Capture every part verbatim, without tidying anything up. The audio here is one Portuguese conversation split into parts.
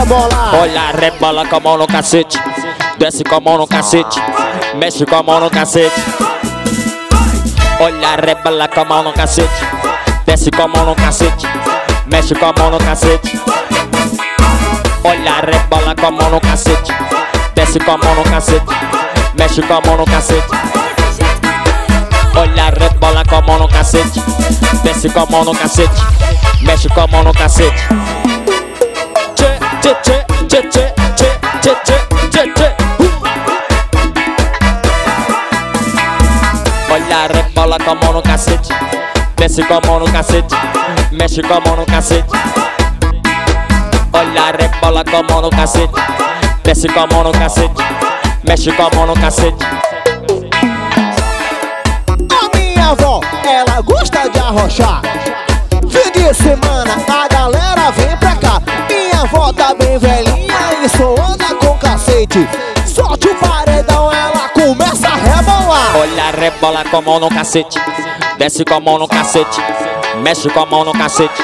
rebolar. Olha, rebola com a mão no cacete, desce com a mão no cacete, mexe com a mão no cacete. Olha, rebola com a mão no cacete, desce com a mão no cacete, mexe com a mão no cacete. Olha, rebola com a mão no cacete, desce com a mão no cacete, mexe com a mão no cacete. Olha, rebola com a mão no cacete, desce com a mão no cacete, mexe com a mão no cacete. Tchê, tchê, tchê, tchê, tchê, tchê, tchê, tchê, tchê. Olha, rebola com a mão no cacete, desce com a mão no cacete, mexe com a mão no cacete. Olha, rebola com a mão no cacete, desce com a mão no cacete, mexe com a mão no cacete. A minha avó, ela gosta de arrochar. Fim de semana, a galera vem pra cá. Minha avó tá bem velhinha e só anda com cacete. Solte o paredão, ela começa a rebolar. Olha, rebola com a mão no cacete, desce com a mão no cacete, mexe com a mão no cacete.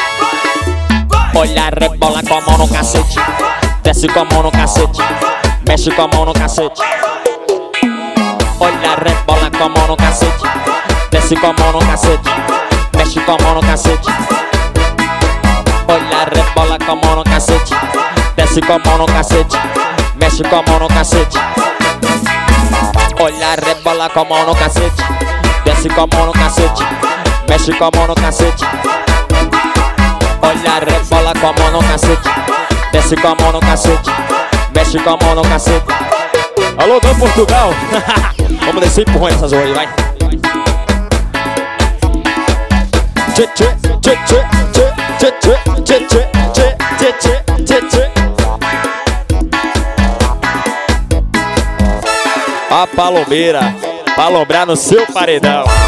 Olha, rebola com a mão no cacete, desce com a mão no cacete, mexe com a mão no cacete. Olha, rebola com a mão no cacete, desce com a mão no cacete, mexe com a mão no cacete. Olha, rebola com a mão no cacete, desce com a mão no cacete, mexe com a mão no cacete. Olha, rebola com a mão no cacete, desce com a mão no cacete, mexe com a mão no cacete. Olha, rebola com a mão no cacete, desce com a mão no cacete, mexe com a mão no cacete. Alô, Dan Portugal! Vamos descer empurrando essas horas aí, vai! Tchê, tchê, tchê, tchê, tchê, tchê, tchê, tchê, tchê, tchê, tchê, tchê. A palomeira, palobrar no seu paredão.